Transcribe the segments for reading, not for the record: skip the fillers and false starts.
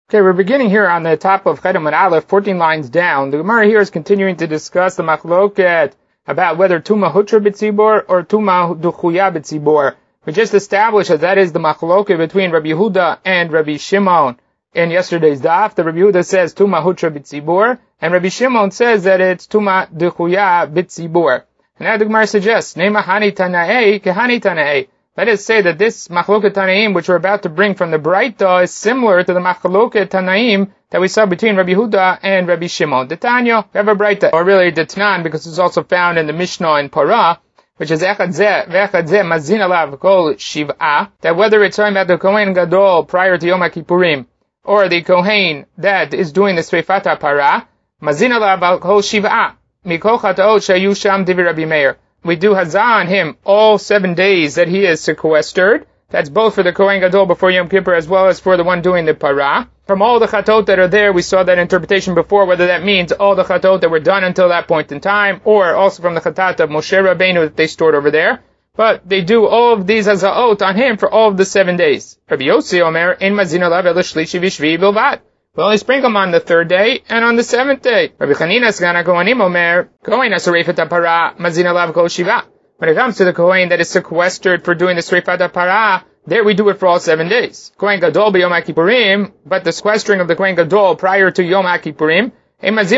Okay, we're beginning here on the top of Chet Amud Aleph, 14 lines down. The Gemara here is continuing to discuss the machloket about whether Tuma Hutra B'tzibor or Tuma Duchuya B'tzibor. We just established that is the machloket between Rabbi Yehuda and Rabbi Shimon in yesterday's daf. The Rabbi Yehuda says Tuma Hutra B'tzibor, and Rabbi Shimon says that it's Tuma Duchuya B'tzibor. And now the Gemara suggests, Nema Hani Tanaei Kehani Tanaei. Let us say that this machloket Tanaim, which we're about to bring from the Braita, is similar to the machloket Tanaim that we saw between Rabbi Yehuda and Rabbi Shimon. The Tanya, we have a Braita, or really the Tanan, because it's also found in the Mishnah in Parah, which is Echad Zeh, Ve'echad Zeh, Mazin Alav Kol Shiv'ah, that whether it's talking about the Kohen Gadol prior to Yom HaKippurim, or the Kohen that is doing the Sreifat HaParah, Mazin Alav Kol Shiv'ah, Mikol Chata'ot Shayu Sham Divi Rabbi Meir. We do hazah on him all 7 days that he is sequestered. That's both for the Kohen Gadol before Yom Kippur as well as for the one doing the parah. From all the chatot that are there, we saw that interpretation before, whether that means all the chatot that were done until that point in time, or also from the chatat of Moshe Rabbeinu that they stored over there. But they do all of these hazaot on him for all of the 7 days. Rabbi Yossi Omer, in mazin alav el shlishi v'shvi bilvad. We only sprinkle him on the 3rd day and on the 7th day. Rabbi Chanina Sgana Kohanim Omer, Kohen HaSreifat HaParah, Mazin Alav Kol Shiva. When it comes to the Kohen that is sequestered for doing the Sreifat HaParah, there we do it for all 7 days. Kohen Gadol b'Yom HaKippurim, but the sequestering of the Kohen Gadol prior to Yom HaKippurim, then we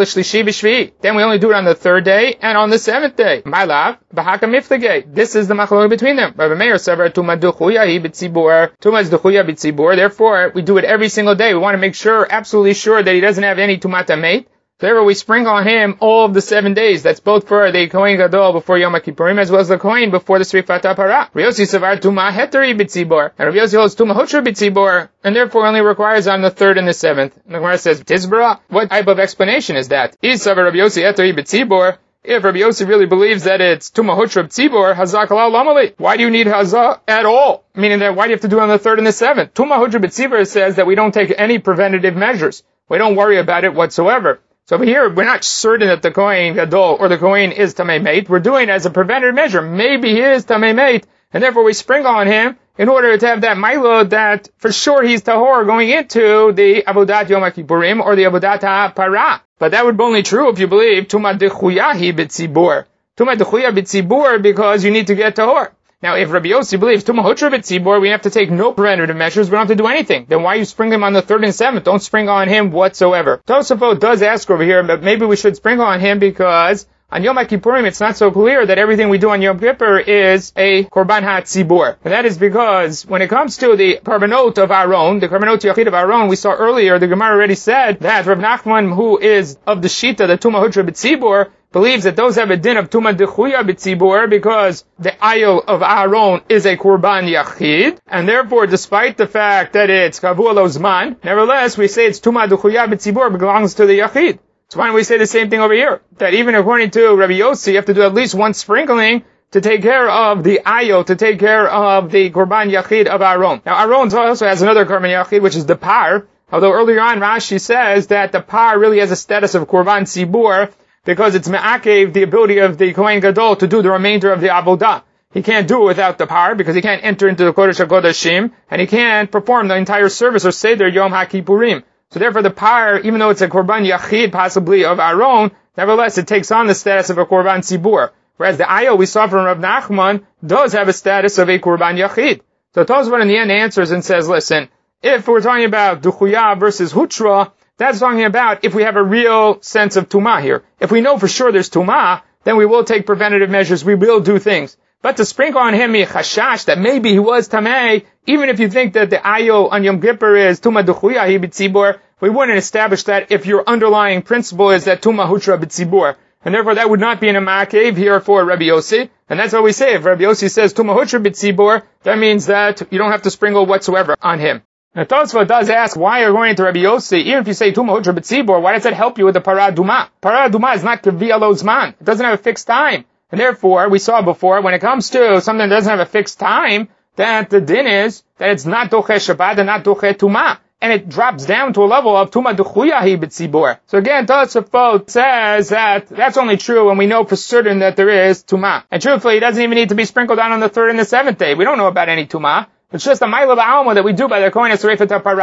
only do it on the 3rd day and on the 7th day. My love, this is the machlok between them. Rabbi Meir savar Tuma Duchuya B'tzibor. Tuma is Duchuya B'tzibor. Therefore, we do it every single day. We want to make sure, absolutely sure, that he doesn't have any Tumat Hamet. Therefore, we sprinkle on him all of the 7 days. That's both for the Kohen Gadol before Yom HaKippurim as well as the Kohen before the Sreifat HaParah. Rabbi Yossi savar Tuma Heteri B'tzibor. And Rabbi Yossi holds Tuma Hutra B'tzibor, and therefore only requires on the 3rd and the 7th. And the Gemara says, Tizbara? What type of explanation is that? Is savar Rabbi Yossi Heteri B'tzibor? If Rabbi Yossi really believes that it's Tuma Hutra B'tzibor, Hazah Kalal Lamali. Why do you need Hazah at all? Meaning that why do you have to do it on the 3rd and the 7th? Tuma Hutra B'tzibor says that we don't take any preventative measures. We don't worry about it whatsoever. So over here, we're not certain that the Kohen Gadol or the Kohen is Tamei Meit. We're doing it as a preventative measure. Maybe he is Tamei Meit, and therefore we sprinkle on him in order to have that Milo that for sure he's Tahor going into the Avodat Yom HaKippurim or the Avodat HaParah. But that would be only true if you believe Tuma Dechuyahi B'tzibor. Tuma Dechuya B'tzibor because you need to get Tahor. Now, if Rabbi Yossi believes Tuma Hutra B'tzibor, we have to take no preventative measures, we don't have to do anything. Then why you sprinkle him on the 3rd and 7th? Don't sprinkle on him whatsoever. Tosafot does ask over here, but maybe we should sprinkle on him because on Yom HaKippurim it's not so clear that everything we do on Yom Kippur is a Korban HaTzibor. And that is because when it comes to the Korbanot of Aaron, the Korbanot Yachid of Aaron, we saw earlier, the Gemara already said that Rav Nachman, who is of the Shita, the Tuma Hutra B'tzibor, believes that those have a din of Tuma Dechuya B'tzibor because the ayil of Aaron is a Korban Yachid, and therefore, despite the fact that it's Kavua Lo Zman, nevertheless, we say it's Tuma Dechuya B'tzibor belongs to the Yachid. So why don't we say the same thing over here? That even according to Rabbi Yossi, you have to do at least one sprinkling to take care of the ayil, to take care of the Korban Yachid of Aaron. Now, Aaron also has another Korban Yachid, which is the Par, although earlier on Rashi says that the Par really has a status of Korban Tzibur, because it's me'akev, the ability of the Kohen Gadol to do the remainder of the Avodah. He can't do it without the par, because he can't enter into the Kodesh HaKodashim, and he can't perform the entire service or Seder Yom HaKippurim. So therefore the par, even though it's a Korban Yachid possibly of Aaron, nevertheless it takes on the status of a Korban Tzibur. Whereas the ayil we saw from Rav Nachman does have a status of a Korban Yachid. So Tosfot in the end answers and says, listen, if we're talking about Duchuya versus Hutra, that's talking about if we have a real sense of Tumah here. If we know for sure there's Tumah, then we will take preventative measures, we will do things. But to sprinkle on him a chashash that maybe he was Tamei, even if you think that the ayil on Yom Kippur is Tuma Duchuya B'tzibor, we wouldn't establish that if your underlying principle is that Tuma Hutra B'tzibor. And therefore that would not be in a ma'akev here for Rabbi Yossi. And that's what we say. If Rabbi Yossi says Tuma Hutra B'tzibor, that means that you don't have to sprinkle whatsoever on him. Now Tosfot does ask, why according to Rabbi Yossi, even if you say Tuma Hutra B'tzibor, why does that help you with the Parah Duma? Parah Duma is not Kavia Lo Zman. It doesn't have a fixed time. And therefore, we saw before, when it comes to something that doesn't have a fixed time, that the din is that it's not Doche Shabbat and not Doche Tuma. And it drops down to a level of Tuma Duchuyahi B'tzibor. So again, Tosfot says that that's only true when we know for certain that there is Tuma. And truthfully, it doesn't even need to be sprinkled on the 3rd and the 7th day. We don't know about any Tuma. It's just a Ma'ila Ba'alma that we do by the Kohen HaSreifat HaParah.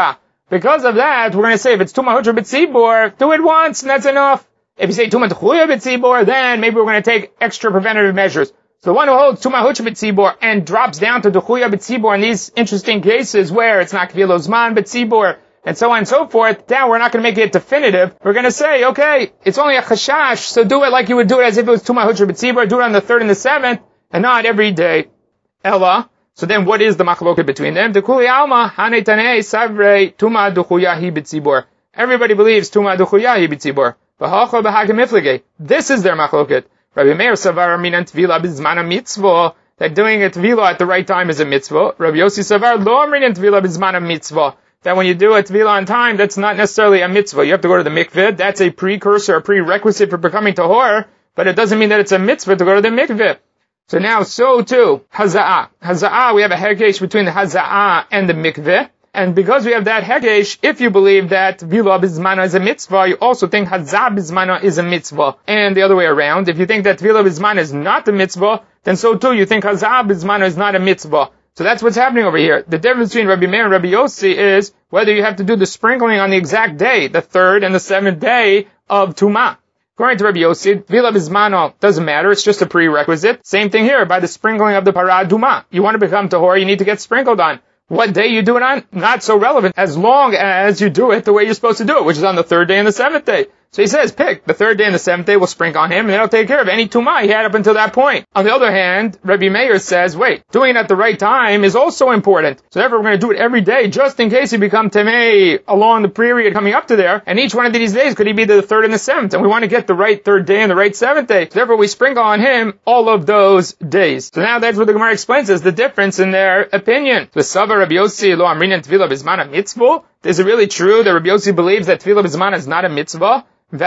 Because of that, we're going to say if it's Tumah Hutra B'tzibor, do it once and that's enough. If you say Tumah D'chuya B'tzibor, then maybe we're going to take extra preventative measures. So the one who holds Tumah Hutra B'tzibor and drops down to D'chuya B'tzibor in these interesting cases where it's not Kvilo Zman B'tzibor, and so on and so forth, now we're not going to make it definitive. We're going to say, okay, it's only a chashash, so do it like you would do it as if it was Tumah Hutra B'tzibor, do it on the 3rd and the 7th, and not every day. Ella. So then what is the machloket between them? Dekuli alma, hanetanei savrei, Tumah D'chuya hi B'tzibor. Everybody believes Tumah D'chuya hi B'tzibor. V'hacha b'hagim iflige. This is their machloket. Rabbi Meir savar minan tvila b'zman mitzvah, that doing a tvila at the right time is a mitzvah. Rabbi Yossi savar lo minan tvila b'zman mitzvah, that when you do a tvila on time, that's not necessarily a mitzvah. You have to go to the mikveh. That's a precursor, a prerequisite for becoming tahor, but it doesn't mean that it's a mitzvah to go to the mikveh. So now, so too, haza'ah. Haza'ah, we have a hekesh between the haza'ah and the mikveh. And because we have that hekesh, if you believe that Tvila B'zmana is a mitzvah, you also think Hazah B'zmana is a mitzvah. And the other way around, if you think that Tvila B'zmana is not a mitzvah, then so too you think Hazah B'zmana is not a mitzvah. So that's what's happening over here. The difference between Rabbi Meir and Rabbi Yossi is whether you have to do the sprinkling on the exact day, the 3rd and the 7th day of Tumah. According to Rabbi Yossi, Tvila B'zmana doesn't matter, it's just a prerequisite. Same thing here, by the sprinkling of the Parah Adumah. You want to become Tahor, you need to get sprinkled on. What day you do it on? Not so relevant, as long as you do it the way you're supposed to do it, which is on the 3rd day and the 7th day. So he says, pick the 3rd day and the 7th day, we'll sprinkle on him, and that'll take care of any tumah he had up until that point. On the other hand, Rabbi Meir says, wait, doing it at the right time is also important. So therefore we're going to do it every day, just in case you become tamei along the period coming up to there, and each one of these days could he be the 3rd and the 7th, and we want to get the right 3rd day and the right 7th day. So therefore we sprinkle on him all of those days. So now that's what the Gemara explains is the difference in their opinion. The Sava Rabbi Yossi lo amrinan tvila b'zman mitzvah. Is it really true that Rabbi Yossi believes that tvila b'zman is not a mitzvah?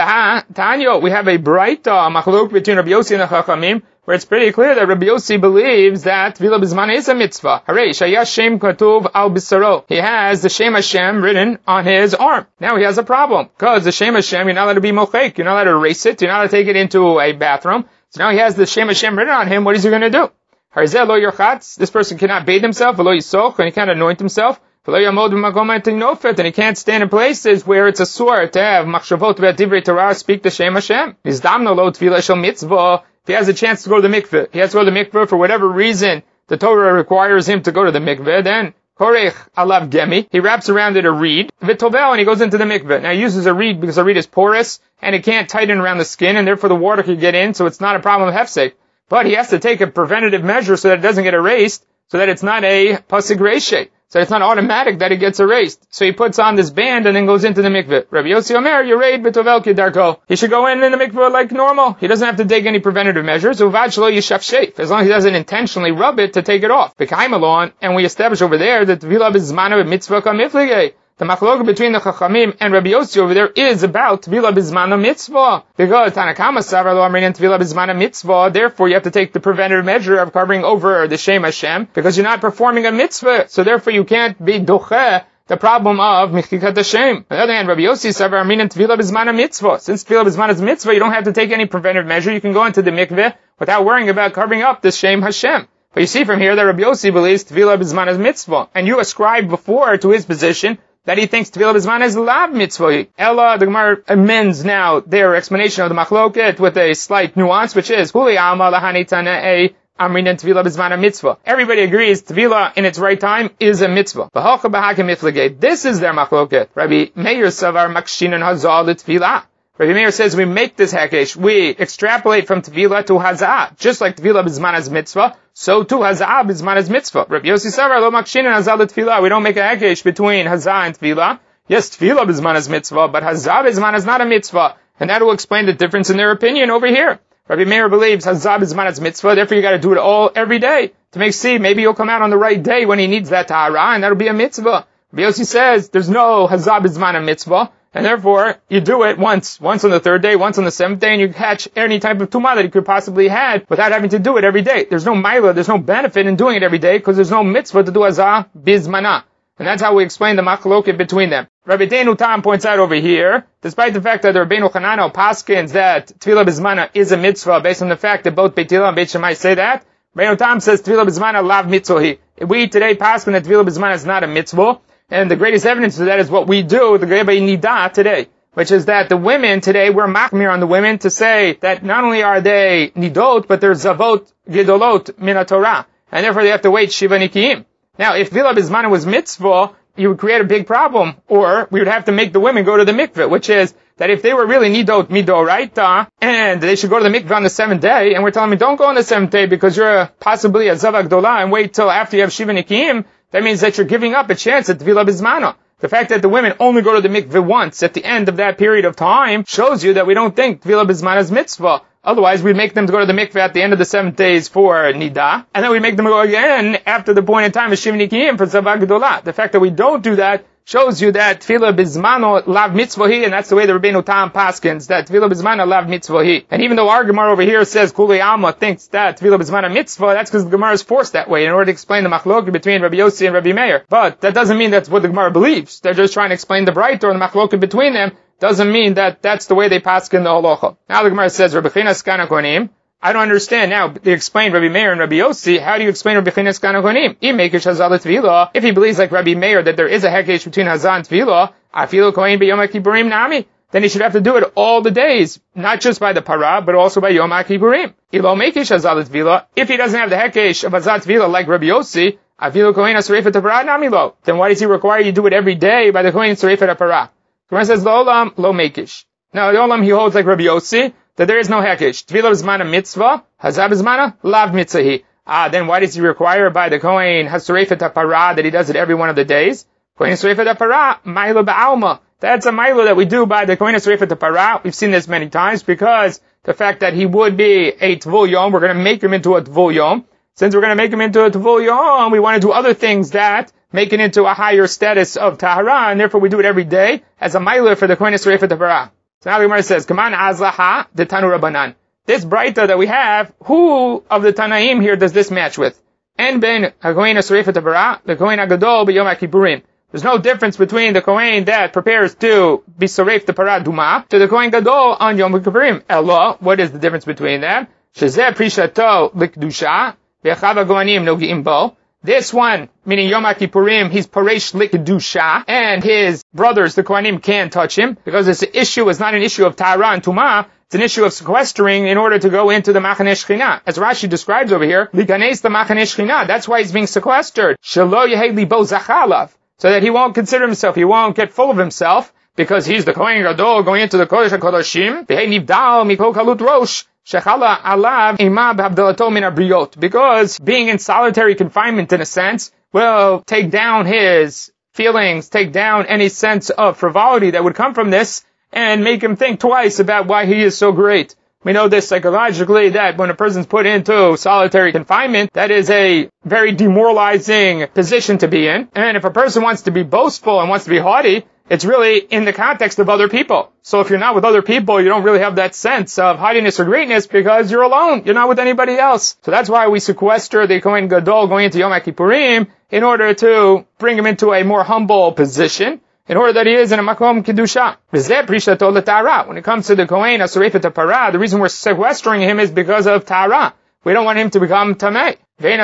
Tanyo, we have a bright machlok between Rabbi Yossi and the Chachamim, where it's pretty clear that Rabbi Yossi believes that Tvila B'zman is a mitzvah. Hooray, Shaya Shem Katuv Al Bisaro. He has the Shem Hashem written on his arm. Now he has a problem, because the Shem Hashem, you're not allowed to be mochek, you're not allowed to erase it, you're not allowed to take it into a bathroom. So now he has the Shem Hashem written on him, what is he going to do? Harzeh lo yerchatz, this person cannot bathe himself, v'lo yisoch, and he can't anoint himself. And he can't stand in places where it's a sword to have machshavot ve'divrei Torah, speak the Shem Hashem. Nizdamno lo tefillah shel mitzvah. If he has a chance to go to the mikveh, he has to go to the mikveh for whatever reason the Torah requires him to go to the mikveh, then korech alav gemi, he wraps around it a reed, v'tovel, and he goes into the mikveh. Now he uses a reed because a reed is porous and it can't tighten around the skin, and therefore the water can get in, so it's not a problem of hefsek. But he has to take a preventative measure so that it doesn't get erased, so that it's not a pasig reishe. So it's not automatic that it gets erased. So he puts on this band and then goes into the mikveh. Rabbi Yossi Omer, Yereid b'tovel kidarko. He should go in the mikveh like normal. He doesn't have to take any preventative measures. Uvad shelo yishaf sheif. As long as he doesn't intentionally rub it to take it off. B'kaim alon, and we establish over there that Tvila b'zmana mitzvah kamiflige. The machlok between the Chachamim and Rabbi Yossi over there is about Tvila b'zmana mitzvah. Because Tanakama Savar lo amrin Tvila b'zmana mitzvah, therefore you have to take the preventative measure of covering over the Shem Hashem, because you're not performing a mitzvah, so therefore you can't be doche the problem of Mechikat Hashem. On the other hand, Rabbi Yossi Savar amrin Tvila b'zmana mitzvah. Since Tvila b'zmana is mitzvah, you don't have to take any preventative measure, you can go into the mikveh without worrying about covering up the Shem Hashem. But you see from here that Rabbi Yossi believes Tvila b'zmana is mitzvah, and you ascribed before to his position that he thinks Tvila b'zman is lav mitzvah. Ella, the Gemara amends now their explanation of the machloket with a slight nuance, which is Huli alma lahani tanei amrin Tvila b'zman mitzvah. Everybody agrees Tvila in its right time is a mitzvah. V'hocha b'hakim iflige. This is their machloket. Rabbi Meir savar makshinan hazal l'tfila. Rabbi Meir says we make this hakesh, we extrapolate from Tvila to Hazah, just like Tvila b'zman is mitzvah, so too Hazah b'zman is mitzvah. Rabbi Yossi Savar lo makshin and Hazah l'Tvila. We don't make a hakesh between Hazah and Tvila. Yes, Tvila b'zman is mitzvah, but Hazah b'zman is not a mitzvah, and that will explain the difference in their opinion over here. Rabbi Meir believes Hazah b'zman is mitzvah, therefore you got to do it all every day to make see maybe you'll come out on the right day when he needs that tahara, and that'll be a mitzvah. Rabbi Yossi says there's no Hazah b'zman a mitzvah. And therefore, you do it once on the 3rd day, once on the 7th day, and you catch any type of tumah that you could possibly have without having to do it every day. There's no milah, there's no benefit in doing it every day, because there's no mitzvah to do hazah bizmana. And that's how we explain the machloket between them. Rabbi Deinu Tam points out over here, despite the fact that the Rabbeinu Chananel paskins that Tvila bizmana is a mitzvah, based on the fact that both Beit Hillel and Beit Shammai say that, Rabbeinu Tam says Tvila bizmana lav mitzvahi. We today paskin that Tvila bizmana is not a mitzvah. And the greatest evidence of that is what we do with the Geba Nida today, which is that the women today, we're machmir on the women to say that not only are they nidot, but they're zavot gedolot min Torah, and therefore they have to wait shiva nikiyim. Now, if Vila Bizmana was mitzvah, you would create a big problem, or we would have to make the women go to the mikveh, which is that if they were really nidot midoraita, and they should go to the mikveh on the 7th day, and we're telling them, don't go on the 7th day because you're possibly a zavak dola, and wait till after you have shiva nikiyim, that means that you're giving up a chance at Vila Bizmana. The fact that the women only go to the mikveh once at the end of that period of time shows you that we don't think Tvila Bizmana is mitzvah. Otherwise, we'd make them go to the mikveh at the end of the 7th days for Nida, and then we'd make them go again after the point in time of Shiva Nikiyim for Zavak Gedolah. The fact that we don't do that shows you that Tvila Bizmano lav mitzvahi, and that's the way the Rabbeinu Tam paskins, that Tvila Bizmana lav mitzvahi. And even though our Gemara over here says Kuli Alma thinks that Tvila Bizmana mitzvah, that's because the Gemara is forced that way in order to explain the machlok between Rabbi Yossi and Rabbi Meir. But that doesn't mean that's what the Gemara believes. They're just trying to explain the Braita or the machlok between them. Doesn't mean that that's the way they paskin the halacha. Now the Gemara says Rabbi Chinas Kana Kohanim. I don't understand. Now, they explain Rabbi Meir and Rabbi Yossi. How do you explain Rabbi Chinas Kana Kohanim? If he believes like Rabbi Meir that there is a hekesh between Hazah and Tvila, Afilu Kohen b'Yom HaKippurim Nami, then he should have to do it all the days, not just by the para, but also by Yom HaKippurim. If he doesn't have the hekesh of Hazah Tvila like Rabbi Yossi, Afilu Kohen HaSarefet HaPara Nami lo, then why does he require you do it every day by the Kohen Sarefet HaPara? Gemara says, Lo Olam, Lo Mekish. Now, the Olam, he holds like Rabbi Yossi, that there is no hekesh. Tvila Bizmana mitzvah, Hazah Bizmana lav mitzvahi. Then why does he require by the Kohen HaSarefet HaPara that he does it every one of the days? Kohen HaSarefet HaPara, Maila Ba'alma. That's a Maila that we do by the Kohen HaSarefet HaPara. We've seen this many times because the fact that he would be a Tvul Yom, we're going to make him into a Tvul Yom. Since we're going to make him into a Tvul Yom, we want to do other things that make it into a higher status of Tahara, and therefore we do it every day as a Maila for the Kohen HaSarefet HaPara. So now the Gemara says, Kaman Azlaha, the Tanu Rabbanan. This Braita that we have, who of the Tanaim here does this match with? En ben HaKohen HaSarefet HaPara, the Kohen HaGadol b'Yom HaKippurim. There's no difference between the Kohen that prepares to be Saref the Para Duma to the Kohen Gadol on Yom HaKippurim. Elo, what is the difference between them? Shezeh Prishato L'Kedusha, V'Chav HaKohanim Nogi'im Bo. This one, meaning Yom HaKippurim, he's Paresh L'Kedusha, and his brothers, the Kohanim, can't touch him, because this issue is not an issue of Tahara and Tumah, it's an issue of sequestering in order to go into the Machaneh Shechina. As Rashi describes over here, L'Ganes the Machaneh Shechina, that's why he's being sequestered. Shelo Yehei Libo Zachalav, so that he won't consider himself, he won't get full of himself, because he's the Kohen Gadol going into the Kodesh HaKodashim, V'hei Nivdal Mikol Kalut Rosh, Shechala alav imab habdalato min abriot, because being in solitary confinement in a sense will take down his feelings, take down any sense of frivolity that would come from this, and make him think twice about why he is so great. We know this psychologically, that when a person's put into solitary confinement, that is a very demoralizing position to be in. And if a person wants to be boastful and wants to be haughty, it's really in the context of other people. So if you're not with other people, you don't really have that sense of haughtiness or greatness because you're alone. You're not with anybody else. So that's why we sequester the Kohen Gadol going into Yom HaKippurim in order to bring him into a more humble position, in order that he is in a Makom Kedusha. When it comes to the Kohen HaSarefet HaPara, the reason we're sequestering him is because of Tahara. We don't want him to become Tameh.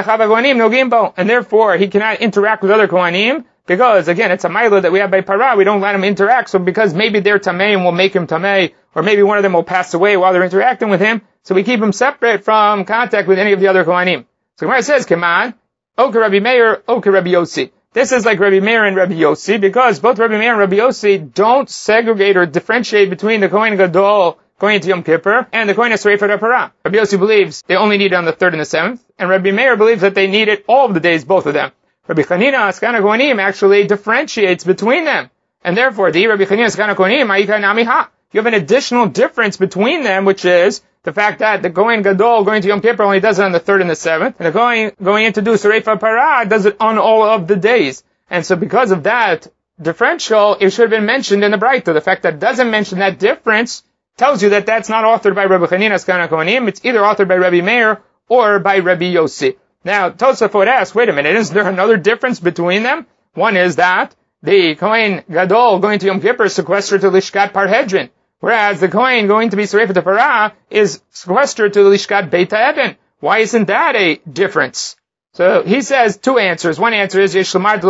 And therefore, he cannot interact with other Kohanim, because, again, it's a Maila that we have by Para, we don't let him interact, so because maybe they're Tameh and we'll make him Tameh, or maybe one of them will pass away while they're interacting with him, so we keep him separate from contact with any of the other Kohanim. So Gemara says, Keman, Oke Rabbi Meir, Oke Rabbi Yossi. This is like Rabbi Meir and Rabbi Yossi, because both Rabbi Meir and Rabbi Yossi don't segregate or differentiate between the Kohen Gadol going into Yom Kippur and the Kohen HaSarefet HaPara. Rabbi Yossi believes they only need it on the 3rd and the 7th, and Rabbi Meir believes that they need it all of the days, both of them. Rabbi Chanina Askana Kohanim actually differentiates between them. And therefore, the Rabbi Chanina Askana Kohanim, Ma'ika Namiha. You have an additional difference between them, which is the fact that the Kohen Gadol going to Yom Kippur only does it on the 3rd and the 7th, and the Kohen going in to do Saref HaPara does it on all of the days. And so because of that differential, it should have been mentioned in the Braita. The fact that it doesn't mention that difference tells you that that's not authored by Rabbi Chanina Askana Kohanim, it's either authored by Rabbi Meir or by Rabbi Yossi. Now, Tosafot asks, wait a minute, isn't there another difference between them? One is that the Kohen Gadol going to Yom Kippur is sequestered to Lishkat Parhedrin, whereas the Kohen going to be Sarefet HaPara is sequestered to Lishkat Beit HaEben. Why isn't that a difference? So he says two answers. One answer is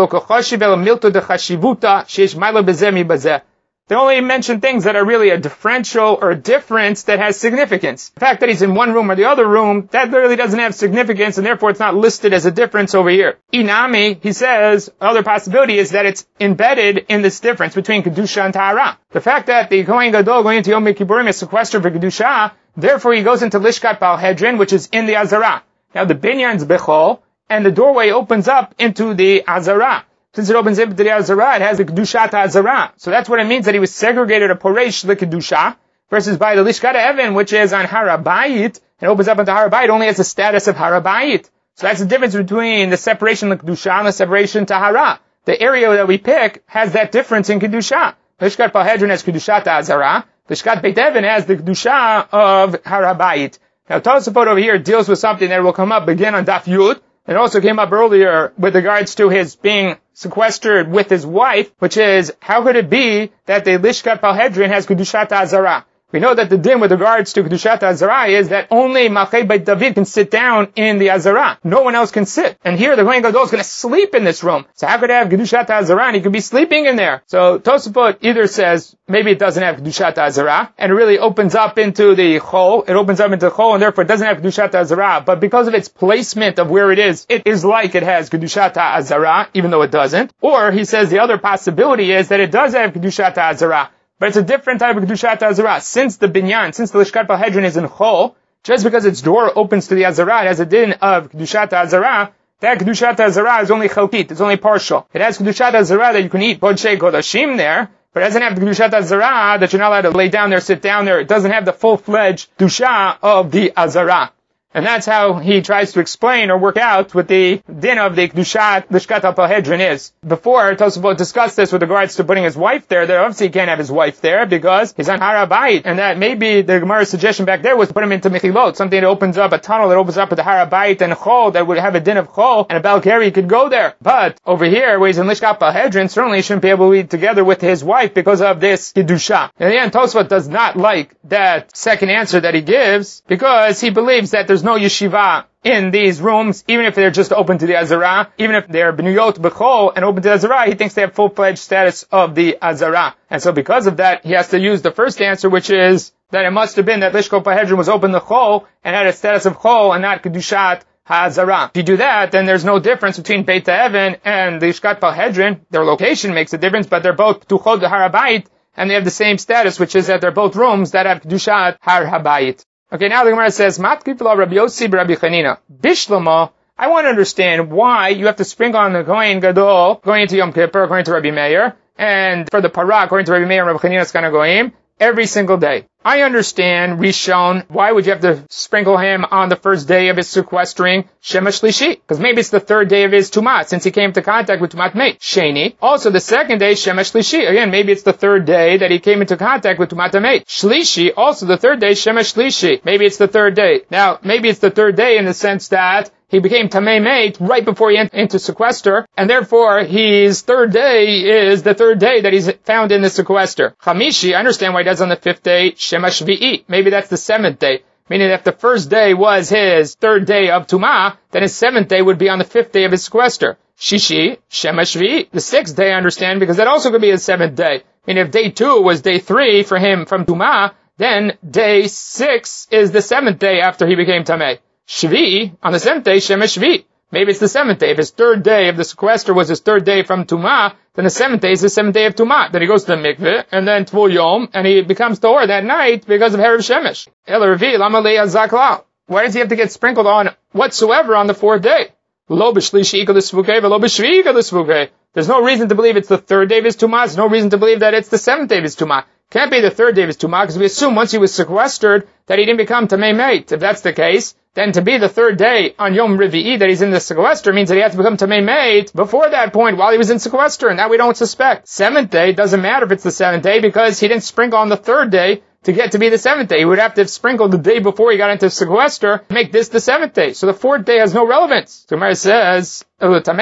they only mention things that are really a differential or a difference that has significance. The fact that he's in one room or the other room, that really doesn't have significance, and therefore it's not listed as a difference over here. Inami, he says, other possibility is that it's embedded in this difference between Kedusha and Tahara. The fact that the Kohen Gadol going into Yom Kippurim is sequestered for Kedusha, therefore he goes into Lishkat Balhedrin, which is in the Azara. Now the binyan's Bechol, and the doorway opens up into the Azara. Since it opens up to the Azara, it has the Kedushat Azara. So that's what it means that he was segregated a Poresh the Kedusha, versus by the Lishkat Even, which is on Harabayit, and opens up into Harabayit, only has the status of Harabayit. So that's the difference between the separation of Kedusha and the separation Tahara. The area that we pick has that difference in Kedusha. Lishkat Balhedrin has Kedushat Azara. Lishkat Beit Even has the Kedusha of Harabayit. Now Tosafot over here deals with something that will come up again on Daf Yud. It also came up earlier with regards to his being sequestered with his wife, which is, how could it be that the Lishkat Balhedrin has Kedushat Azara? We know that the din with regards to Kedushat Azara is that only Malchei Beit David can sit down in the Azara. No one else can sit. And here the Kohen Gadol is going to sleep in this room. So how could it have Kedushat Azara and he could be sleeping in there? So Tosafot either says, maybe it doesn't have Kedushat Azara, and it really opens up into the Chol. It opens up into the Chol, and therefore it doesn't have Kedushat Azara. But because of its placement of where it is like it has Kedushat Azara, even though it doesn't. Or he says the other possibility is that it does have Kedushat Azara. But it's a different type of Kedushat Azara. Since the binyan, since the Lishkat Balhedrin is in Chol, just because its door opens to the Azara, it has a din of Kedushat Azara. That Kedushat Azara is only chalkit, it's only partial. It has Kedushat Azara that you can eat Bodshei Kodashim there, but it doesn't have the Kedushat Azara that you're not allowed to lay down there, sit down there. It doesn't have the full-fledged Kedusha of the Azara. And that's how he tries to explain or work out what the din of the Kedushat Lishkat Balhedrin is. Before, Tosafot discussed this with regards to putting his wife there, that obviously he can't have his wife there because he's on Harabayit, and that maybe the Gemara's suggestion back there was to put him into Mechilot, something that opens up, a tunnel that opens up at the Harabayit and Chol, that would have a din of Chol, and a Balkari could go there. But over here, where he's in Lishkat Balhedrin, certainly he shouldn't be able to eat together with his wife because of this Kedusha. In the end, Tosafot does not like that second answer that he gives, because he believes that there's no yeshiva in these rooms, even if they're just open to the Azara, even if they're B'nuyot B'chol and open to the Azara, he thinks they have full-fledged status of the Azara. And so because of that, he has to use the first answer, which is that it must have been that Lishkat Balhedrin was open to Chol and had a status of Chol and not Kedushat HaZara. If you do that, then there's no difference between Beit Even and the Lishkat Balhedrin. Their location makes a difference, but they're both Ptuchot Harabayit, and they have the same status, which is that they're both rooms that have Kedushat Harabayit. Okay, now the Gemara says, Matkif la Rabbi Yossi Rabbi Chanina. Bishlama, I want to understand why you have to sprinkle on the Kohen Gadol, going into Yom Kippur, according to Rabbi Meir, and for the Parah, according to Rabbi Meir and Rabbi Chanina Skana Goyim, every single day. I understand, Rishon, why would you have to sprinkle him on the first day of his sequestering Shemesh Shlishi? Because maybe it's the third day of his Tumat, since he came into contact with Tumat Meit. Sheni, also the second day, Shemesh Shlishi. Again, maybe it's the third day that he came into contact with Tumat Meit. Shlishi, also the third day, Shemesh Shlishi. Maybe it's the third day. Now, maybe it's the third day in the sense that he became Tamei Meit right before he entered into sequester, and therefore his third day is the third day that he's found in the sequester. Chamishi, I understand why he does on the fifth day, Shemash Vi'i. Maybe that's the seventh day. Meaning if the first day was his third day of Tumah, then his seventh day would be on the fifth day of his sequester. Shishi, Shemash Vi'i. The sixth day I understand because that also could be his seventh day. Meaning if day 2 was day 3 for him from Tumah, then day 6 is the seventh day after he became Tamei. Shvi, on the 7th day, Shemesh Shvi. Maybe it's the 7th day. If his third day of the sequester was his third day from Tumah, then the 7th day is the 7th day of Tumah. Then he goes to the mikveh, and then Tvul Yom, and he becomes Tahor that night because of Herav Shemesh. El Revi, Lama Le'ah Zakla. Why does he have to get sprinkled on whatsoever on the 4th day? Lo b'shlishi ika l'svukei, v'lo b'shvi ika l'svukei. There's no reason to believe it's the 3rd day of his Tumah. There's no reason to believe that it's the 7th day of his Tumah. Can't be the 3rd day of his Tumah, because we assume once he was sequestered that he didn't become Tamei Meit. If that's the case, then to be the 3rd day on Yom Revi'i that he's in the sequester means that he had to become Tamei Meit before that point while he was in sequester, and that we don't suspect. 7th day, doesn't matter if it's the 7th day because he didn't sprinkle on the 3rd day to get to be the 7th day. He would have to have sprinkled the day before he got into sequester to make this the 7th day. So the 4th day has no relevance. So Gemara says, wait a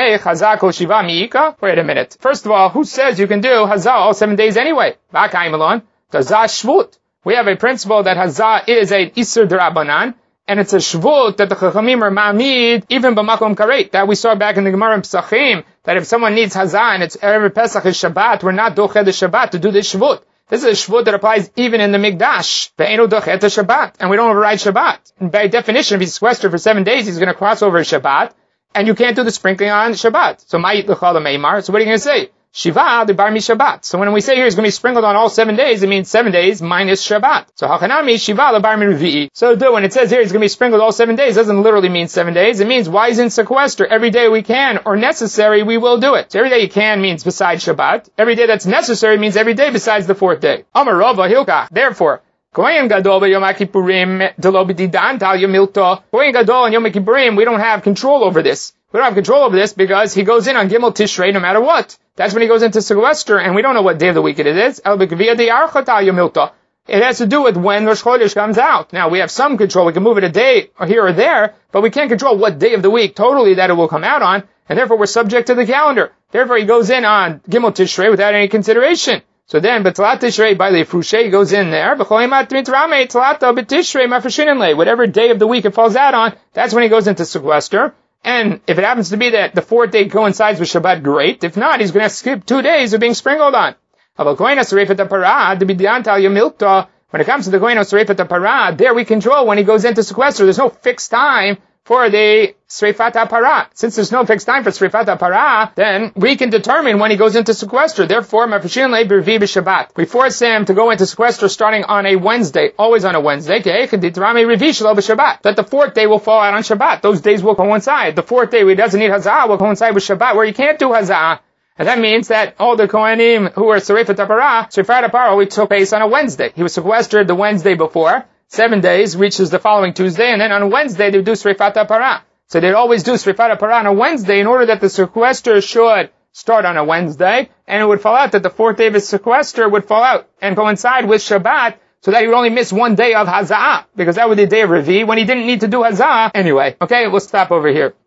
minute. First of all, who says you can do Hazah all 7 days anyway? We have a principle that Hazah is a Isur D'Rabbanan, And it's a shvut that the Chachamim are ma'amid, even b'makom karet. That we saw back in the Gemara in Pesachim, that if someone needs hazah and it's Erev Pesach is Shabbat, we're not dochet the Shabbat to do this shvut. This is a shvut that applies even in the Mikdash. Ve'enu dochet the Shabbat. And we don't override Shabbat. And by definition, if he's sequestered for 7 days, he's going to cross over Shabbat, and you can't do the sprinkling on Shabbat. So ma'it l'chal meimar. So what are you going to say? Shiva the bar mi Shabbat. So when we say here it's going to be sprinkled on all 7 days, it means 7 days minus Shabbat. So hachanami Shiva the bar mi revi'i. So when it says here it's going to be sprinkled all 7 days, it doesn't literally mean 7 days. It means wise in sequester. Every day we can, or necessary, we will do it. So every day you can means besides Shabbat. Every day that's necessary means every day besides the 4th day. Amar Rava Hilkach. Therefore, Kohen Gadol Yom Kippurim Delo b'didan tal Yomilto. Kohen Gadol and Yom Kippurim, we don't have control over this. We don't have control over this because he goes in on Gimel Tishrei no matter what. That's when he goes into sequester, and we don't know what day of the week it is. It has to do with when Rosh Chodesh comes out. Now, we have some control. We can move it a day or here or there, but we can't control what day of the week totally that it will come out on, and therefore we're subject to the calendar. Therefore, he goes in on Gimel Tishrei without any consideration. So then, B'Talat Tishrei by the Frushe, he goes in there. Whatever day of the week it falls out on, that's when he goes into sequester. And if it happens to be that the 4th day coincides with Shabbat, great. If not, he's going to skip 2 days of being sprinkled on. When it comes to the Kohen Sarefet HaParah, there we control when he goes into sequester. There's no fixed time for the Sreifat HaParah. Since there's no fixed time for Sreifat HaParah, then we can determine when he goes into sequester. Therefore, we force him to go into sequester starting on a Wednesday, always on a Wednesday, that the 4th day will fall out on Shabbat. Those days will coincide. The 4th day, where he doesn't need Hazah, will coincide with Shabbat, where he can't do Hazah. And that means that all the Kohanim who were Sreifat HaParah only took place on a Wednesday. He was sequestered the Wednesday before. 7 days reaches the following Tuesday, and then on Wednesday they would do Sreifat HaParah. So they'd always do Sreifat HaParah on a Wednesday in order that the sequester should start on a Wednesday, and it would fall out that the 4th day of his sequester would fall out and coincide with Shabbat, so that he would only miss 1 day of Haza'ah, because that would be the day of Revi, when he didn't need to do Haza'ah anyway. Okay, we'll stop over here.